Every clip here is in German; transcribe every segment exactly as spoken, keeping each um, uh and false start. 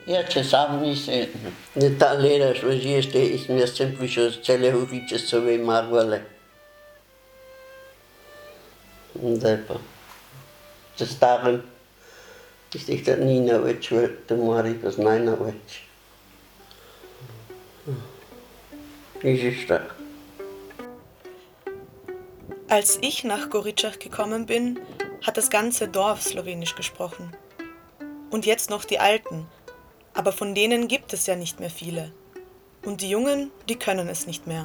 Ja, če sam nisem, ne ta leda šlo žijeste, jaz sem prišel z cele ulice Sove Margvale. Zdaj pa, se starim, tistih da ni na več, da mora pa znaj na več. Ist da. Als ich nach Goritschach gekommen bin, hat das ganze Dorf Slowenisch gesprochen. Und jetzt noch die Alten, aber von denen gibt es ja nicht mehr viele. Und die Jungen, die können es nicht mehr.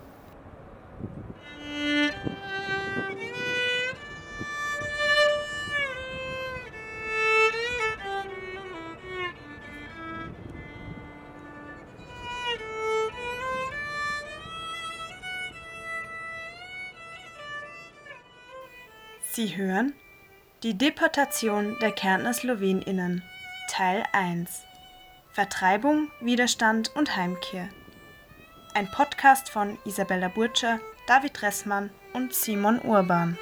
Sie hören die Deportation der Kärntner SlowenInnen, Teil eins. Vertreibung, Widerstand und Heimkehr. Ein Podcast von Isabella Burtscher, David Ressmann und Simon Urban.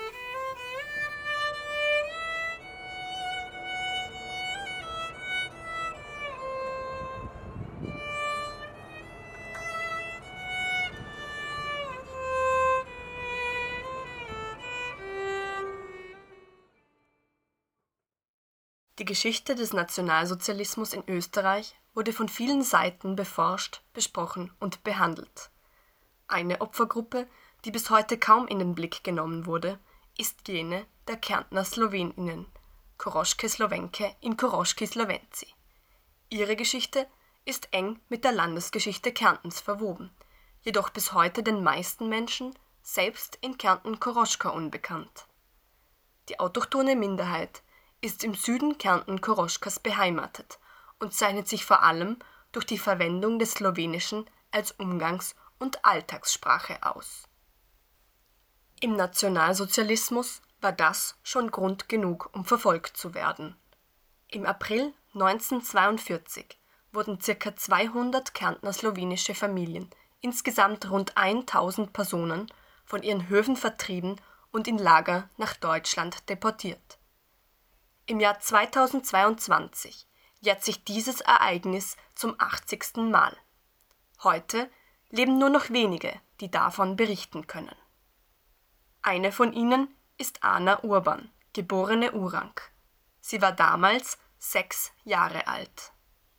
Die Geschichte des Nationalsozialismus in Österreich wurde von vielen Seiten beforscht, besprochen und behandelt. Eine Opfergruppe, die bis heute kaum in den Blick genommen wurde, ist jene der Kärntner SlowenInnen, Koroške Slovenke in Koroški Slovenci. Ihre Geschichte ist eng mit der Landesgeschichte Kärntens verwoben, jedoch bis heute den meisten Menschen, selbst in Kärnten Koroška, unbekannt. Die autochthone Minderheit ist im Süden Kärnten Koroškas beheimatet und zeichnet sich vor allem durch die Verwendung des Slowenischen als Umgangs- und Alltagssprache aus. Im Nationalsozialismus war das schon Grund genug, um verfolgt zu werden. Im April neunzehnhundertzweiundvierzig wurden ca. zweihundert Kärntner slowenische Familien, insgesamt rund tausend Personen, von ihren Höfen vertrieben und in Lager nach Deutschland deportiert. Im Jahr zweitausendzweiundzwanzig jährt sich dieses Ereignis zum achtzigsten Mal. Heute leben nur noch wenige, die davon berichten können. Eine von ihnen ist Anna Urban, geborene Urank. Sie war damals sechs Jahre alt.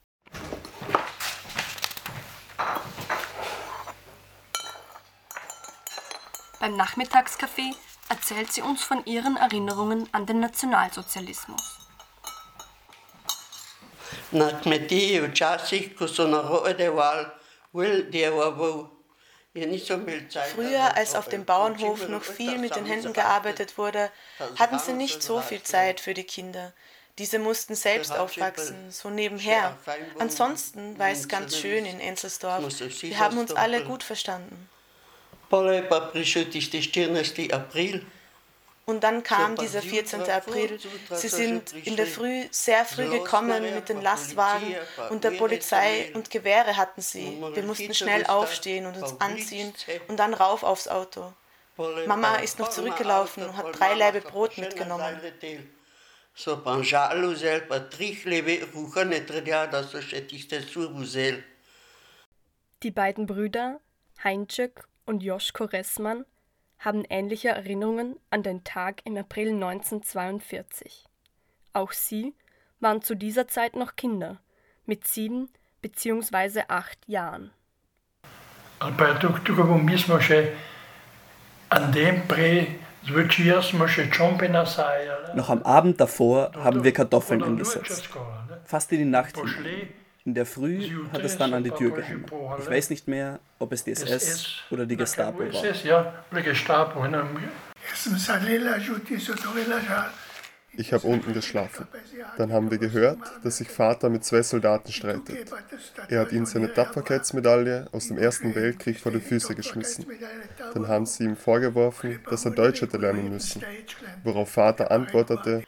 Beim Nachmittagskaffee erzählt sie uns von ihren Erinnerungen an den Nationalsozialismus. Na kmetiji včasih, ko so narobe devali, will der war Früher, als auf dem Bauernhof noch viel mit den Händen gearbeitet wurde, hatten sie nicht so viel Zeit für die Kinder. Diese mussten selbst aufwachsen, so nebenher. Ansonsten war es ganz schön in Enzelsdorf. Wir haben uns alle gut verstanden. Und dann kam dieser vierzehnten April. Sie sind in der Früh sehr früh gekommen mit den Lastwagen und der Polizei und Gewehre hatten sie. Wir mussten schnell aufstehen und uns anziehen und dann rauf aufs Auto. Mama ist noch zurückgelaufen und hat drei Laibe Brot mitgenommen. Die beiden Brüder, Heinczek und Joschko Ressmann, haben ähnliche Erinnerungen an den Tag im April neunzehnhundertzweiundvierzig. Auch sie waren zu dieser Zeit noch Kinder, mit sieben bzw. acht Jahren. Noch am Abend davor haben wir Kartoffeln angesetzt. Fast in die Nacht hinein. In der Früh hat es dann an die Tür gehämmert. Ich weiß nicht mehr, ob es die S S oder die Gestapo war. Ich habe unten geschlafen. Dann haben wir gehört, dass sich Vater mit zwei Soldaten streitet. Er hat ihnen seine Tapferkeitsmedaille aus dem Ersten Weltkrieg vor die Füße geschmissen. Dann haben sie ihm vorgeworfen, dass er Deutsch hätte lernen müssen, worauf Vater antwortete: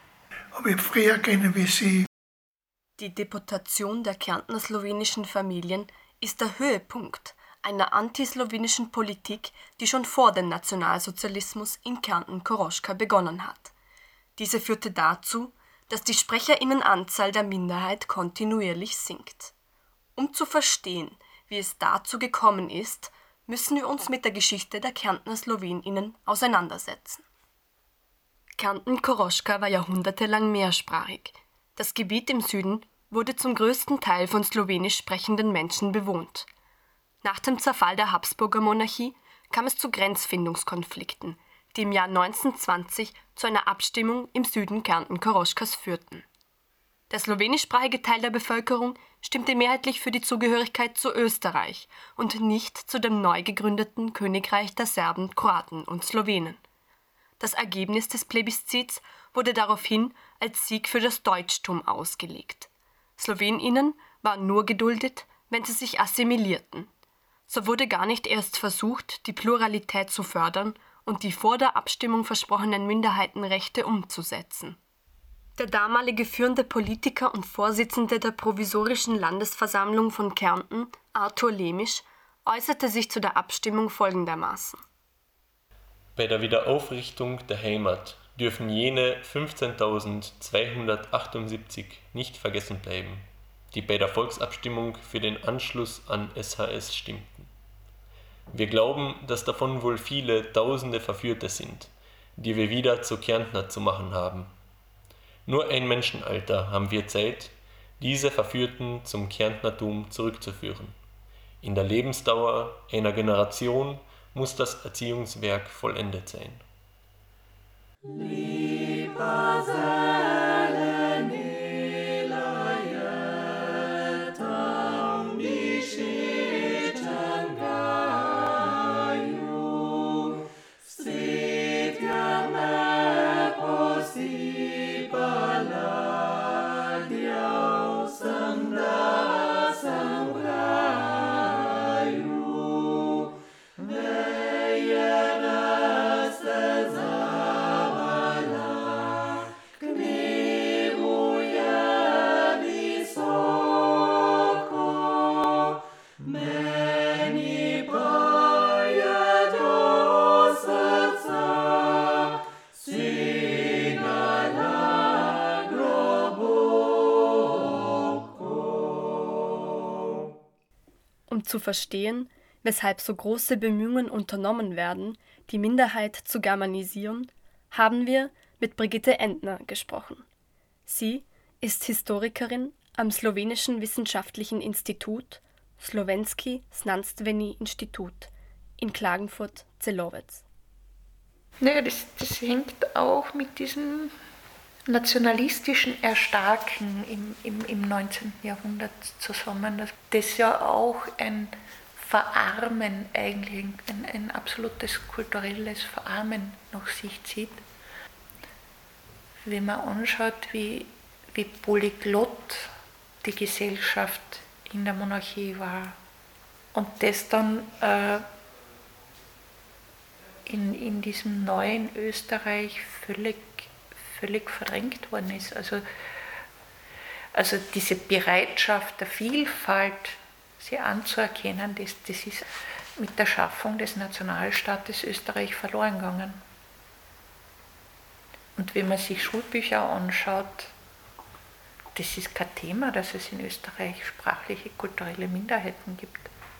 Die Deportation der Kärntner slowenischen Familien ist der Höhepunkt einer antislowenischen Politik, die schon vor dem Nationalsozialismus in Kärnten Koroška begonnen hat. Diese führte dazu, dass die Sprecherinnenanzahl der Minderheit kontinuierlich sinkt. Um zu verstehen, wie es dazu gekommen ist, müssen wir uns mit der Geschichte der Kärntner SlowenInnen auseinandersetzen. Kärnten-Koroschka war jahrhundertelang mehrsprachig. Das Gebiet im Süden wurde zum größten Teil von slowenisch sprechenden Menschen bewohnt. Nach dem Zerfall der Habsburger Monarchie kam es zu Grenzfindungskonflikten, die im Jahr neunzehnhundertzwanzig zu einer Abstimmung im Süden Kärnten-Koroschkas führten. Der slowenischsprachige Teil der Bevölkerung stimmte mehrheitlich für die Zugehörigkeit zu Österreich und nicht zu dem neu gegründeten Königreich der Serben, Kroaten und Slowenen. Das Ergebnis des Plebiszits wurde daraufhin als Sieg für das Deutschtum ausgelegt. SlowenInnen waren nur geduldet, wenn sie sich assimilierten. So wurde gar nicht erst versucht, die Pluralität zu fördern und die vor der Abstimmung versprochenen Minderheitenrechte umzusetzen. Der damalige führende Politiker und Vorsitzende der provisorischen Landesversammlung von Kärnten, Arthur Lemisch, äußerte sich zu der Abstimmung folgendermaßen: Bei der Wiederaufrichtung der Heimat dürfen jene fünfzehntausendzweihundertachtundsiebzig nicht vergessen bleiben, die bei der Volksabstimmung für den Anschluss an S H S stimmten. Wir glauben, dass davon wohl viele Tausende Verführte sind, die wir wieder zu Kärntner zu machen haben. Nur ein Menschenalter haben wir Zeit, diese Verführten zum Kärntnertum zurückzuführen. In der Lebensdauer einer Generation muss das Erziehungswerk vollendet sein. Lieber Um zu verstehen, weshalb so große Bemühungen unternommen werden, die Minderheit zu germanisieren, haben wir mit Brigitte Entner gesprochen. Sie ist Historikerin am Slowenischen Wissenschaftlichen Institut Slovenski Znanstveni Institut in Klagenfurt-Zelovec. Naja, das, das hängt auch mit diesem nationalistischen Erstarken im, im, im neunzehnten Jahrhundert zusammen, das ja auch ein Verarmen, eigentlich ein, ein absolutes kulturelles Verarmen nach sich zieht. Wenn man anschaut, wie, wie polyglott die Gesellschaft in der Monarchie war und das dann äh, in, in diesem neuen Österreich völlig völlig verdrängt worden ist. Also, also diese Bereitschaft der Vielfalt, sie anzuerkennen, das, das ist mit der Schaffung des Nationalstaates Österreich verloren gegangen. Und wenn man sich Schulbücher anschaut, das ist kein Thema, dass es in Österreich sprachliche, kulturelle Minderheiten gibt.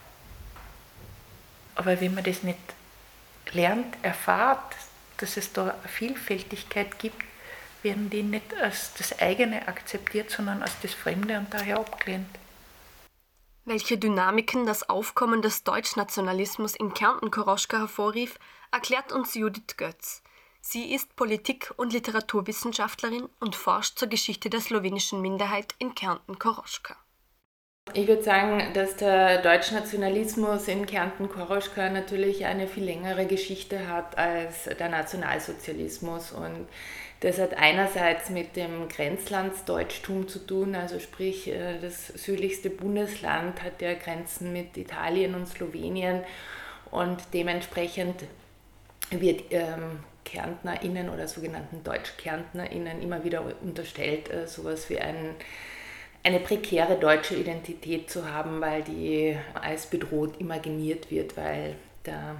Aber wenn man das nicht lernt, erfahrt, dass es da eine Vielfältigkeit gibt, werden die nicht als das eigene akzeptiert, sondern als das Fremde und daher abgelehnt. Welche Dynamiken das Aufkommen des Deutschnationalismus in Kärnten-Koroschka hervorrief, erklärt uns Judith Götz. Sie ist Politik- und Literaturwissenschaftlerin und forscht zur Geschichte der slowenischen Minderheit in Kärnten-Koroschka. Ich würde sagen, dass der Deutschnationalismus in Kärnten-Koroschka natürlich eine viel längere Geschichte hat als der Nationalsozialismus, und das hat einerseits mit dem Grenzlandsdeutschtum zu tun, also sprich das südlichste Bundesland hat ja Grenzen mit Italien und Slowenien, und dementsprechend wird ähm, KärntnerInnen oder sogenannten DeutschkärntnerInnen immer wieder unterstellt, äh, sowas wie ein eine prekäre deutsche Identität zu haben, weil die als bedroht imaginiert wird, weil der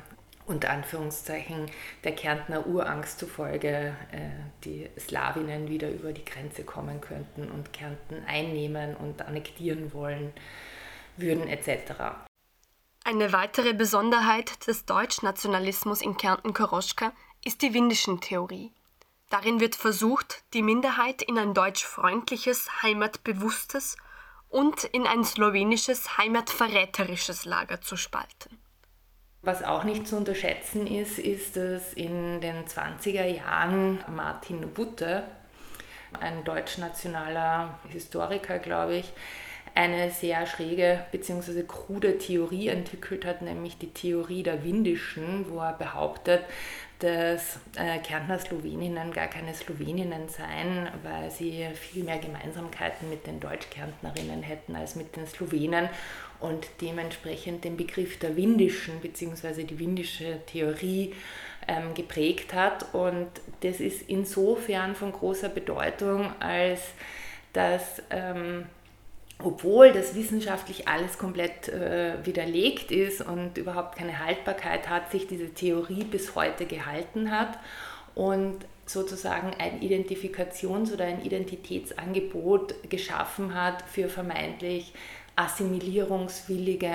unter Anführungszeichen der Kärntner Urangst zufolge äh, die Slawinnen wieder über die Grenze kommen könnten und Kärnten einnehmen und annektieren wollen würden et cetera. Eine weitere Besonderheit des Deutschnationalismus in Kärnten-Koroschka ist die Windischen-Theorie. Darin wird versucht, die Minderheit in ein deutschfreundliches, heimatbewusstes und in ein slowenisches, heimatverräterisches Lager zu spalten. Was auch nicht zu unterschätzen ist, ist, dass in den zwanziger Jahren Martin Butte, ein deutschnationaler Historiker, glaube ich, eine sehr schräge bzw. krude Theorie entwickelt hat, nämlich die Theorie der Windischen, wo er behauptet, dass äh, Kärntner Sloweninnen gar keine Sloweninnen seien, weil sie viel mehr Gemeinsamkeiten mit den Deutschkärntnerinnen hätten als mit den Slowenen und dementsprechend den Begriff der Windischen bzw. die windische Theorie ähm, geprägt hat. Und das ist insofern von großer Bedeutung, als dass ähm, obwohl das wissenschaftlich alles komplett äh, widerlegt ist und überhaupt keine Haltbarkeit hat, sich diese Theorie bis heute gehalten hat und sozusagen ein Identifikations- oder ein Identitätsangebot geschaffen hat für vermeintlich assimilierungswillige,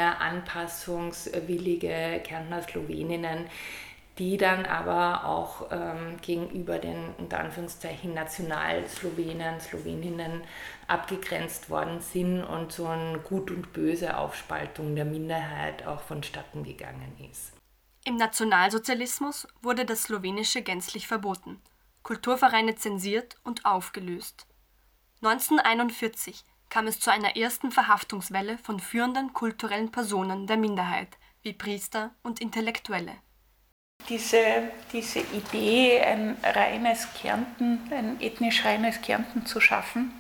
anpassungswillige Kärntner Sloweninnen, die dann aber auch ähm, gegenüber den unter Anführungszeichen Nationalslowenen, Sloweninnen abgegrenzt worden sind und so eine gut und böse Aufspaltung der Minderheit auch vonstatten gegangen ist. Im Nationalsozialismus wurde das Slowenische gänzlich verboten, Kulturvereine zensiert und aufgelöst. neunzehnhunderteinundvierzig kam es zu einer ersten Verhaftungswelle von führenden kulturellen Personen der Minderheit, wie Priester und Intellektuelle. Diese, diese Idee, ein reines Kärnten, ein ethnisch reines Kärnten zu schaffen,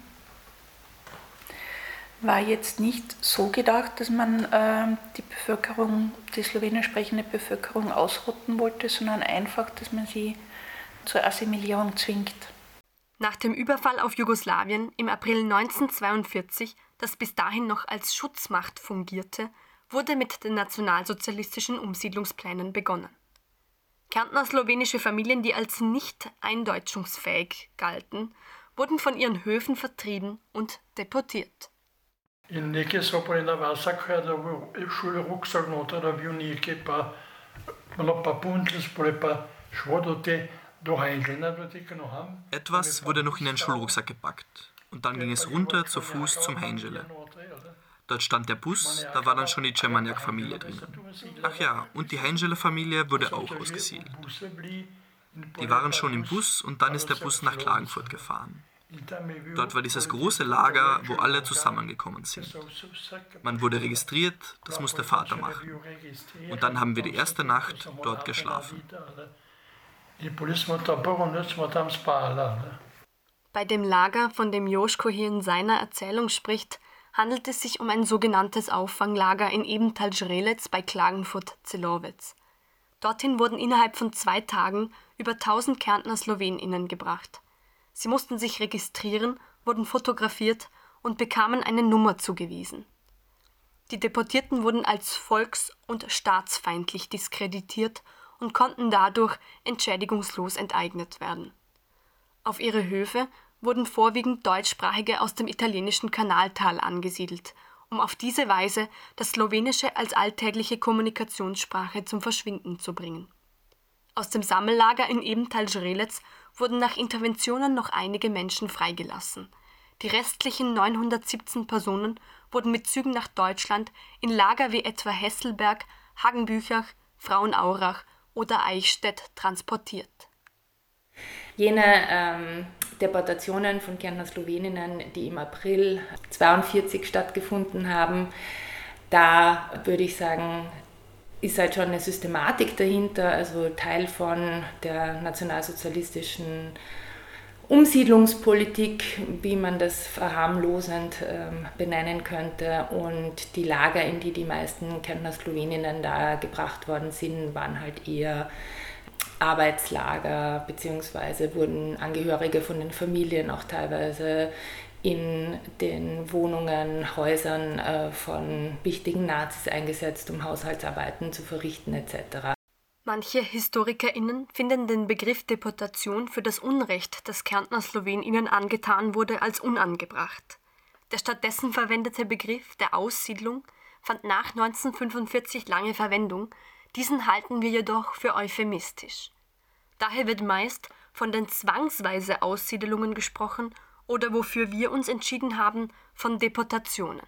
war jetzt nicht so gedacht, dass man äh, die Bevölkerung, die slowenisch sprechende Bevölkerung ausrotten wollte, sondern einfach, dass man sie zur Assimilierung zwingt. Nach dem Überfall auf Jugoslawien im April neunzehnhundertzweiundvierzig, das bis dahin noch als Schutzmacht fungierte, wurde mit den nationalsozialistischen Umsiedlungsplänen begonnen. Kärntner slowenische Familien, die als nicht eindeutschungsfähig galten, wurden von ihren Höfen vertrieben und deportiert. In nekaj so pa na Vasaka, da je šel ruksak noter, da bil nekaj pa malo pa puntlis, pa šlo do te do Heinzelna, do te Knoham. Etwas wurde noch in den Schulrucksack gepackt und dann ging es runter zu Fuß zum Heinzele. Dort stand der Bus, da war dann schon die Czermaniak-Familie drinnen. Ach ja, und die Heinzele-Familie wurde auch ausgesiedelt. Die waren schon im Bus und dann ist der Bus nach Klagenfurt gefahren. Dort war dieses große Lager, wo alle zusammengekommen sind. Man wurde registriert, das muss der Vater machen. Und dann haben wir die erste Nacht dort geschlafen. Bei dem Lager, von dem Joschko hier in seiner Erzählung spricht, handelt es sich um ein sogenanntes Auffanglager in Ebenthal-Žrelec bei Klagenfurt-Zelovec. Dorthin wurden innerhalb von zwei Tagen über tausend Kärntner SlowenInnen gebracht. Sie mussten sich registrieren, wurden fotografiert und bekamen eine Nummer zugewiesen. Die Deportierten wurden als volks- und staatsfeindlich diskreditiert und konnten dadurch entschädigungslos enteignet werden. Auf ihre Höfe wurden vorwiegend Deutschsprachige aus dem italienischen Kanaltal angesiedelt, um auf diese Weise das Slowenische als alltägliche Kommunikationssprache zum Verschwinden zu bringen. Aus dem Sammellager in Ebenthal-Žrelec wurden nach Interventionen noch einige Menschen freigelassen. Die restlichen neunhundertsiebzehn Personen wurden mit Zügen nach Deutschland in Lager wie etwa Hesselberg, Hagenbüchach, Frauenaurach oder Eichstätt transportiert. Jene ähm, Deportationen von Kärntner Sloweninnen, die im April neunzehnhundertzweiundvierzig stattgefunden haben, da würde ich sagen, ist halt schon eine Systematik dahinter, also Teil von der nationalsozialistischen Umsiedlungspolitik, wie man das verharmlosend ähm, benennen könnte. Und die Lager, in die die meisten Kärntner Sloweninnen da gebracht worden sind, waren halt eher Arbeitslager, beziehungsweise wurden Angehörige von den Familien auch teilweise in den Wohnungen, Häusern äh, von wichtigen Nazis eingesetzt, um Haushaltsarbeiten zu verrichten et cetera. Manche HistorikerInnen finden den Begriff Deportation für das Unrecht, das Kärntner SlowenInnen angetan wurde, als unangebracht. Der stattdessen verwendete Begriff der Aussiedlung fand nach neunzehnhundertfünfundvierzig lange Verwendung, diesen halten wir jedoch für euphemistisch. Daher wird meist von den zwangsweise Aussiedlungen gesprochen oder wofür wir uns entschieden haben, von Deportationen.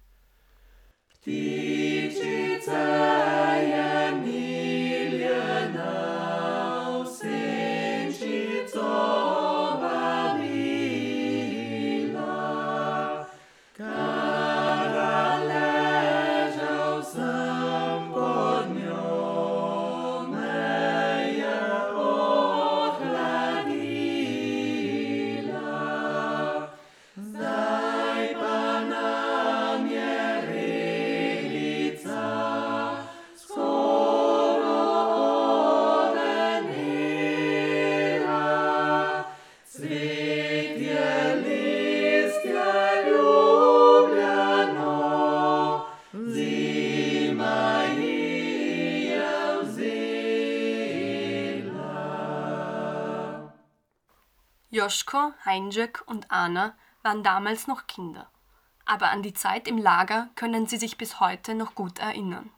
Joschko, Heinjek und Anna waren damals noch Kinder. Aber an die Zeit im Lager können sie sich bis heute noch gut erinnern.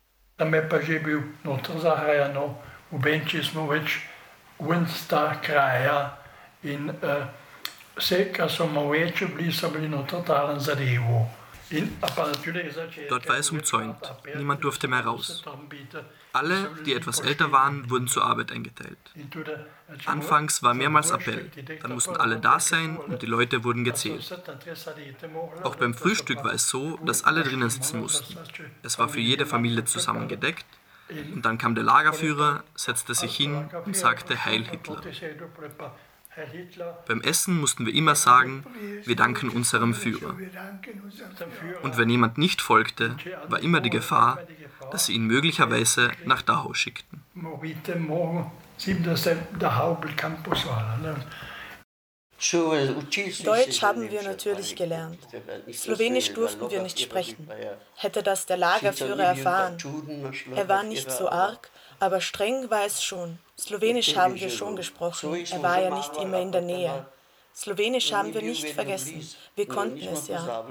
Dort war es umzäunt. Niemand durfte mehr raus. Alle, die etwas älter waren, wurden zur Arbeit eingeteilt. Anfangs war mehrmals Appell. Dann mussten alle da sein und die Leute wurden gezählt. Auch beim Frühstück war es so, dass alle drinnen sitzen mussten. Es war für jede Familie zusammen gedeckt. Und dann kam der Lagerführer, setzte sich hin und sagte Heil Hitler. Beim Essen mussten wir immer sagen, wir danken unserem Führer. Und wenn jemand nicht folgte, war immer die Gefahr, dass sie ihn möglicherweise nach Dachau schickten. Deutsch haben wir natürlich gelernt. Slowenisch durften wir nicht sprechen. Hätte das der Lagerführer erfahren. Er war nicht so arg, aber streng war es schon. Slowenisch haben wir schon gesprochen, er war ja nicht immer in der Nähe. Slowenisch haben wir nicht vergessen, wir konnten es ja.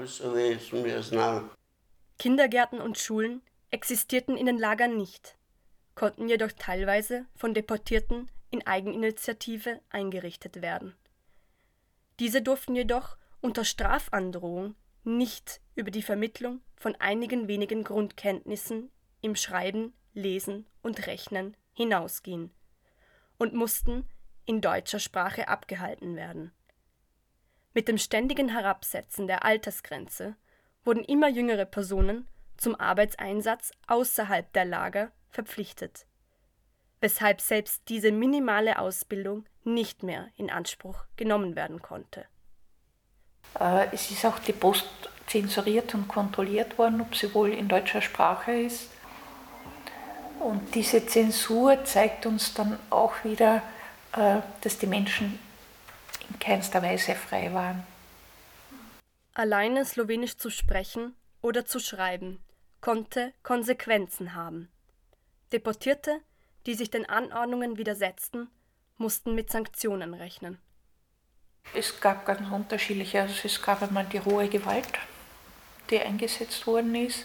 Kindergärten und Schulen existierten in den Lagern nicht, konnten jedoch teilweise von Deportierten in Eigeninitiative eingerichtet werden. Diese durften jedoch unter Strafandrohung nicht über die Vermittlung von einigen wenigen Grundkenntnissen im Schreiben, Lesen und Rechnen hinausgehen und mussten in deutscher Sprache abgehalten werden. Mit dem ständigen Herabsetzen der Altersgrenze wurden immer jüngere Personen zum Arbeitseinsatz außerhalb der Lager verpflichtet, weshalb selbst diese minimale Ausbildung nicht mehr in Anspruch genommen werden konnte. Es ist auch die Post zensuriert und kontrolliert worden, ob sie wohl in deutscher Sprache ist. Und diese Zensur zeigt uns dann auch wieder, dass die Menschen in keinster Weise frei waren. Alleine Slowenisch zu sprechen oder zu schreiben konnte Konsequenzen haben. Deportierte, die sich den Anordnungen widersetzten, mussten mit Sanktionen rechnen. Es gab ganz unterschiedliche, also es gab einmal die rohe Gewalt, die eingesetzt worden ist.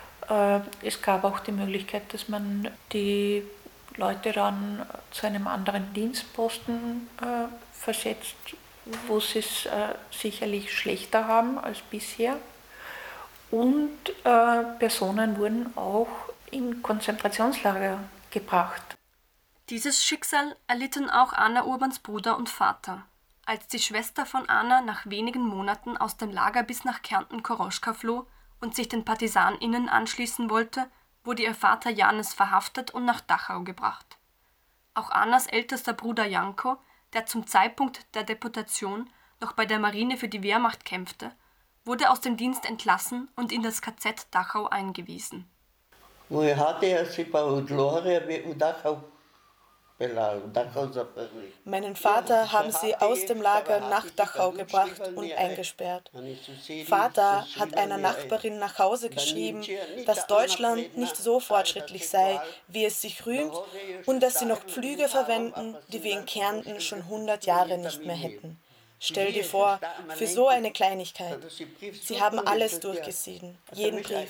Es gab auch die Möglichkeit, dass man die Leute dann zu einem anderen Dienstposten äh, versetzt, wo sie es äh, sicherlich schlechter haben als bisher. Und äh, Personen wurden auch in Konzentrationslager gebracht. Dieses Schicksal erlitten auch Anna Urbans Bruder und Vater. Als die Schwester von Anna nach wenigen Monaten aus dem Lager bis nach Kärnten-Koroschka floh und sich den PartisanInnen anschließen wollte, wurde ihr Vater Janis verhaftet und nach Dachau gebracht. Auch Annas ältester Bruder Janko, der zum Zeitpunkt der Deportation noch bei der Marine für die Wehrmacht kämpfte, wurde aus dem Dienst entlassen und in das K Z Dachau eingewiesen. Meinen Vater haben sie aus dem Lager nach Dachau gebracht und eingesperrt. Vater hat einer Nachbarin nach Hause geschrieben, dass Deutschland nicht so fortschrittlich sei, wie es sich rühmt, und dass sie noch Pflüge verwenden, die wir in Kärnten schon hundert Jahre nicht mehr hätten. Stell dir vor, für so eine Kleinigkeit. Sie haben alles durchgesehen, jeden Brief.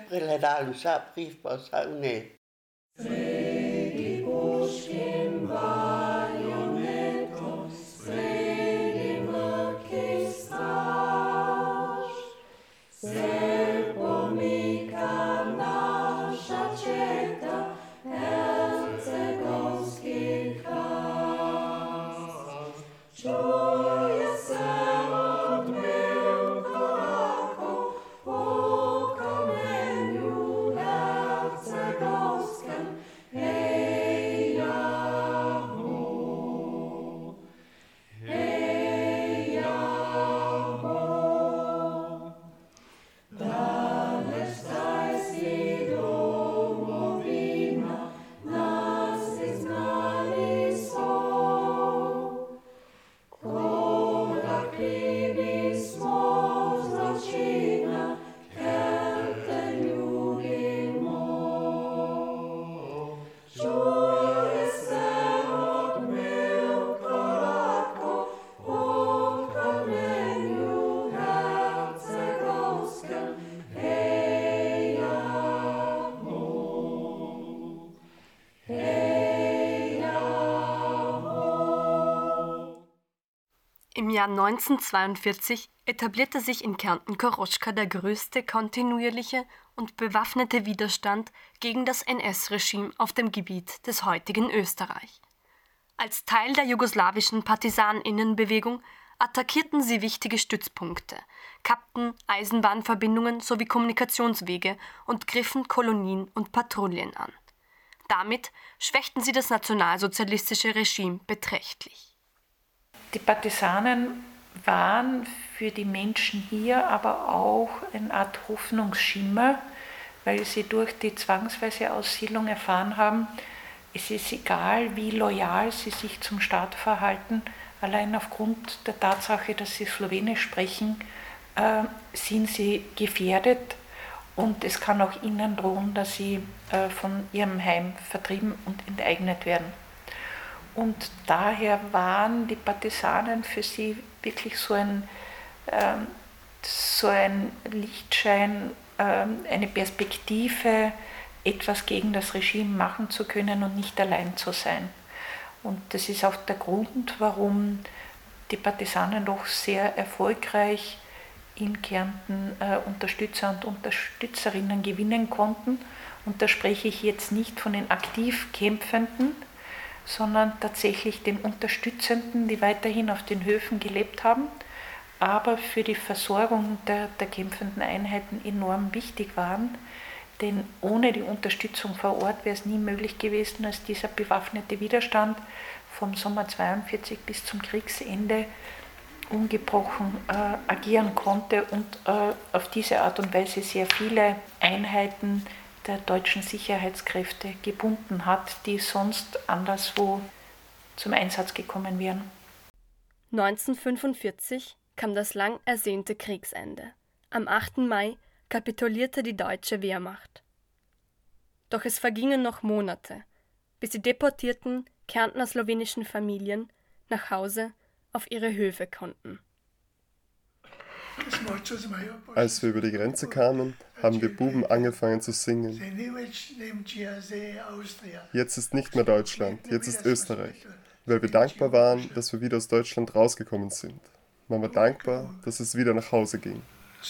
Im Jahr neunzehnhundertzweiundvierzig etablierte sich in Kärnten-Koroschka der größte kontinuierliche und bewaffnete Widerstand gegen das N S-Regime auf dem Gebiet des heutigen Österreich. Als Teil der jugoslawischen Partisaninnenbewegung attackierten sie wichtige Stützpunkte, kappten Eisenbahnverbindungen sowie Kommunikationswege und griffen Kolonien und Patrouillen an. Damit schwächten sie das nationalsozialistische Regime beträchtlich. Die Partisanen waren für die Menschen hier aber auch eine Art Hoffnungsschimmer, weil sie durch die zwangsweise Aussiedlung erfahren haben, es ist egal, wie loyal sie sich zum Staat verhalten, allein aufgrund der Tatsache, dass sie Slowenisch sprechen, äh, sind sie gefährdet und es kann auch ihnen drohen, dass sie äh, von ihrem Heim vertrieben und enteignet werden. Und daher waren die Partisanen für sie wirklich so ein, ähm, so ein Lichtschein, ähm, eine Perspektive, etwas gegen das Regime machen zu können und nicht allein zu sein. Und das ist auch der Grund, warum die Partisanen doch sehr erfolgreich in Kärnten äh, Unterstützer und Unterstützerinnen gewinnen konnten. Und da spreche ich jetzt nicht von den aktiv Kämpfenden, sondern tatsächlich den Unterstützenden, die weiterhin auf den Höfen gelebt haben, aber für die Versorgung der, der kämpfenden Einheiten enorm wichtig waren. Denn ohne die Unterstützung vor Ort wäre es nie möglich gewesen, dass dieser bewaffnete Widerstand vom Sommer zweiundvierzig bis zum Kriegsende ungebrochen äh, agieren konnte und äh, auf diese Art und Weise sehr viele Einheiten der deutschen Sicherheitskräfte gebunden hat, die sonst anderswo zum Einsatz gekommen wären. neunzehnhundertfünfundvierzig kam das lang ersehnte Kriegsende. Am achten Mai kapitulierte die deutsche Wehrmacht. Doch es vergingen noch Monate, bis die deportierten Kärntner slowenischen Familien nach Hause auf ihre Höfe konnten. Als wir über die Grenze kamen, haben die Buben angefangen zu singen. Jetzt ist nicht mehr Deutschland, jetzt ist Österreich, weil wir dankbar waren, dass wir wieder aus Deutschland rausgekommen sind. Man war dankbar, dass es wieder nach Hause ging.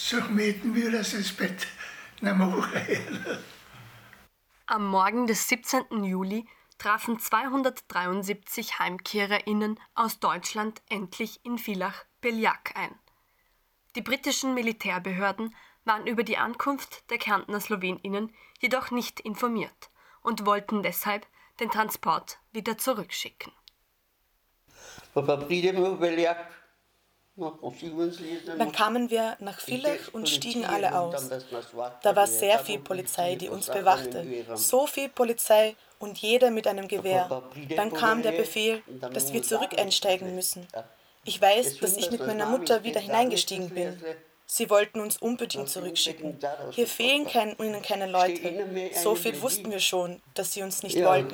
Am Morgen des siebzehnten Juli trafen zweihundertdreiundsiebzig HeimkehrerInnen aus Deutschland endlich in Villach-Beljak ein. Die britischen Militärbehörden waren über die Ankunft der Kärntner SlowenInnen jedoch nicht informiert und wollten deshalb den Transport wieder zurückschicken. Dann kamen wir nach Villach und stiegen alle aus. Da war sehr viel Polizei, die uns bewachte. So viel Polizei und jeder mit einem Gewehr. Dann kam der Befehl, dass wir zurück einsteigen müssen. Ich weiß, dass ich mit meiner Mutter wieder hineingestiegen bin. Sie wollten uns unbedingt zurückschicken. Hier fehlen kein, ihnen keine Leute. So viel wussten wir schon, dass sie uns nicht wollten.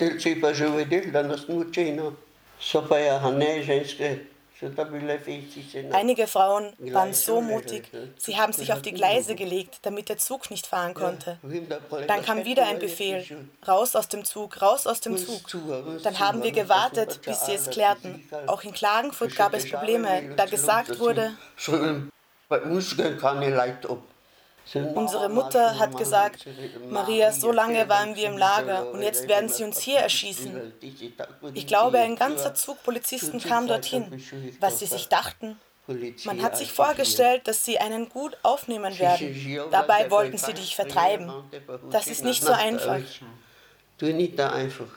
Einige Frauen waren so mutig, sie haben sich auf die Gleise gelegt, damit der Zug nicht fahren konnte. Dann kam wieder ein Befehl, raus aus dem Zug, raus aus dem Zug. Dann haben wir gewartet, bis sie es klärten. Auch in Klagenfurt gab es Probleme, da gesagt wurde, bei uns gehen keine Leute ab. Unsere Mutter hat gesagt, Maria, so lange waren wir im Lager und jetzt werden sie uns hier erschießen. Ich glaube, ein ganzer Zug Polizisten kam dorthin. Was sie sich dachten? Man hat sich vorgestellt, dass sie einen gut aufnehmen werden. Dabei wollten sie dich vertreiben. Das ist nicht so einfach. Du nicht da einfach.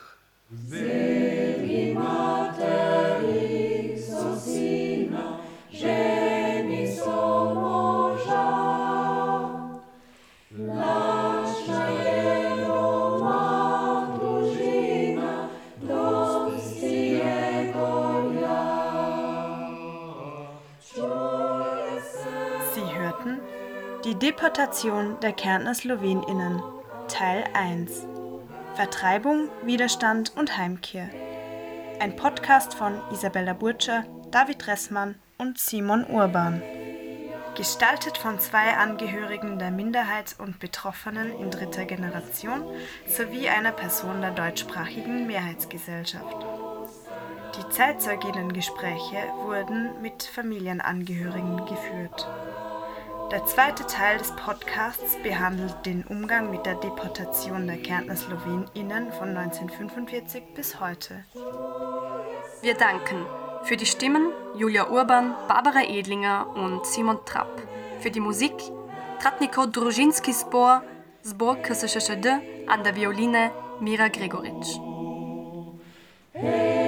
Die Deportation der Kärntner SlowенInnen, Teil eins. Vertreibung, Widerstand und Heimkehr. Ein Podcast von Isabella Burtscher, David Ressmann und Simon Urban. Gestaltet von zwei Angehörigen der Minderheits- und Betroffenen in dritter Generation sowie einer Person der deutschsprachigen Mehrheitsgesellschaft. Die Zeitzeuginnengespräche wurden mit Familienangehörigen geführt. Der zweite Teil des Podcasts behandelt den Umgang mit der Deportation der Kärntner SlowenInnen von neunzehnhundertfünfundvierzig bis heute. Wir danken für die Stimmen Julia Urban, Barbara Edlinger und Simon Trapp. Für die Musik Tratniko Družinski Zbor, Zbor K S Š Š D, an der Violine Mira Gregoritsch. Hey.